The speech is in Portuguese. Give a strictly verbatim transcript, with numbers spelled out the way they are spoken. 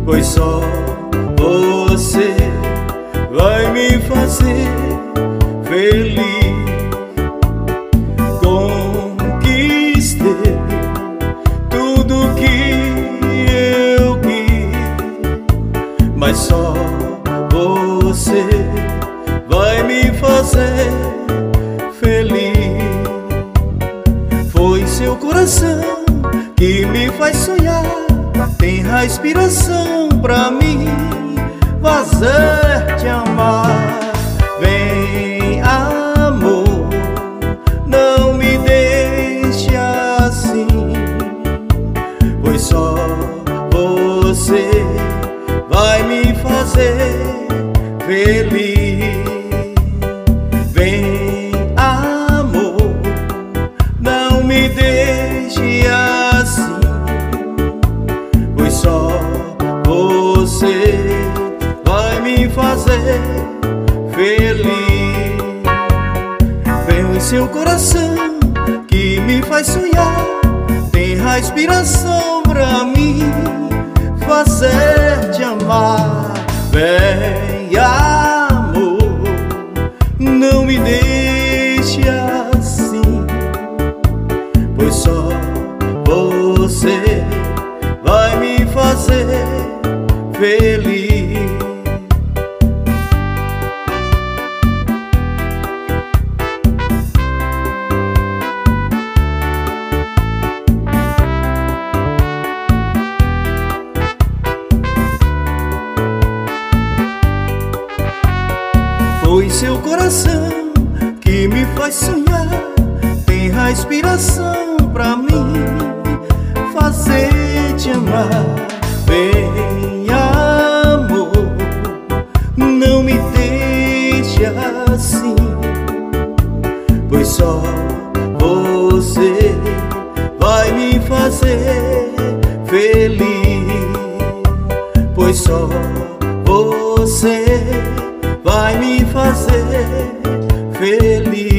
pois só você vai me fazer feliz. Conquistei tudo que eu quis, mas só você vai me fazer feliz. Foi seu coração que me faz sonhar, tem respiração pra mim fazer te amar. Vem, amor, não me deixe assim, pois só você vai me fazer feliz. Vem, amor, não me deixe assim, pois só você vai me fazer feliz. Vem em seu coração que me faz sonhar, tem respiração pra mim fazer te amar. Vem, amor, não me deixe assim, pois só você vai me fazer feliz. Foi seu coração que me faz sonhar, tem respiração pra mim fazer te amar. Vem, amor, não me deixe assim, pois só você vai me fazer feliz. Pois só você vai me fazer feliz.